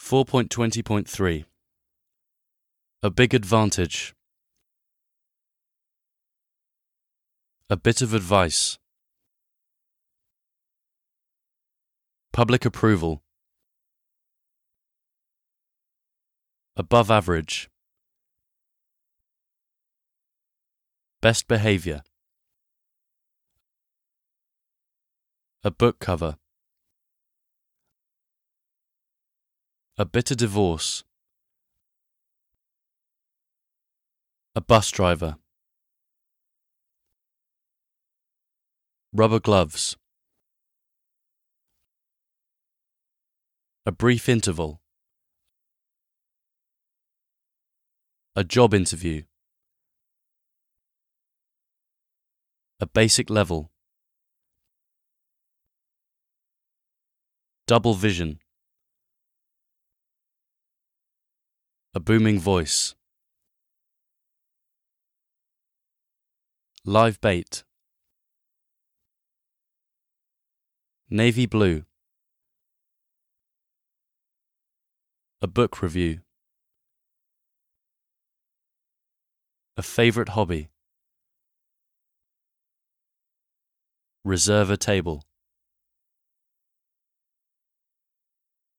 4.20.3 A big advantage. A bit of advice. Public approval. Above average. Best behavior. A book cover. A bitter divorce. A bus driver. Rubber gloves. A brief interval. A job interview. A basic level. Double vision. A booming voice. Live bait. Navy blue. A book review. A favorite hobby. Reserve a table.